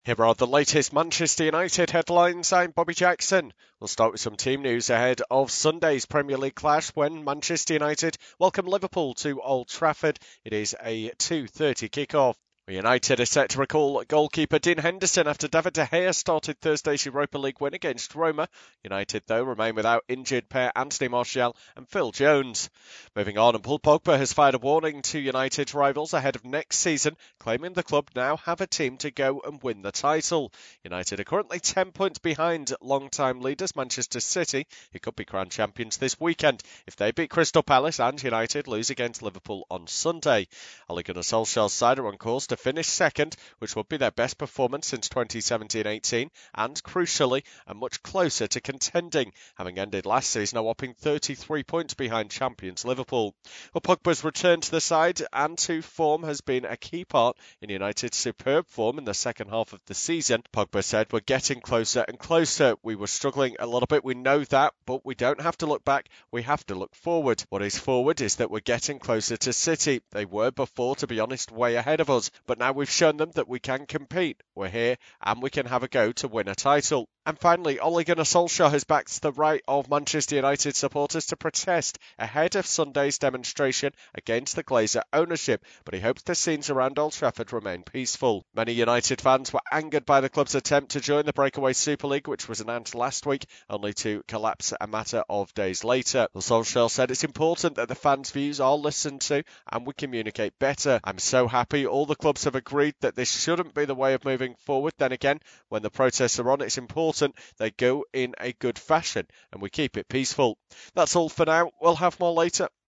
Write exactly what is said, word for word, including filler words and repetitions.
Here are the latest Manchester United headlines. I'm Bobby Jackson. We'll start with some team news ahead of Sunday's Premier League clash when Manchester United welcome Liverpool to Old Trafford. It is a two thirty kickoff. United are set to recall goalkeeper Dean Henderson after David De Gea started Thursday's Europa League win against Roma. United, though, remain without injured pair Anthony Martial and Phil Jones. Moving on, and Paul Pogba has fired a warning to United's rivals ahead of next season, claiming the club now have a team to go and win the title. United are currently ten points behind long-time leaders Manchester City, who could be crowned champions this weekend if they beat Crystal Palace and United lose against Liverpool on Sunday. Ole Gunnar Solskjaer's side are on course to finish second, which would be their best performance since twenty seventeen eighteen, and crucially, are much closer to contending, having ended last season a whopping thirty-three points behind champions Liverpool. Well, Pogba's return to the side and to form has been a key part in United's superb form in the second half of the season. Pogba said, "We're getting closer and closer. We were struggling a little bit, we know that, but we don't have to look back, we have to look forward. What is forward is that we're getting closer to City. They were before, to be honest, way ahead of us, but now we've shown them that we can compete. We're here and we can have a go to win a title." And finally, Ole Gunnar Solskjaer has backed the right of Manchester United supporters to protest ahead of Sunday's demonstration against the Glazer ownership, but he hopes the scenes around Old Trafford remain peaceful. Many United fans were angered by the club's attempt to join the breakaway Super League, which was announced last week, only to collapse a matter of days later. Well, Solskjaer said it's important that the fans' views are listened to and we communicate better. "I'm so happy all the clubs have agreed that this shouldn't be the way of moving forward. Then again, when the protests are on, it's important they go in a good fashion and we keep it peaceful." That's all for now. We'll have more later.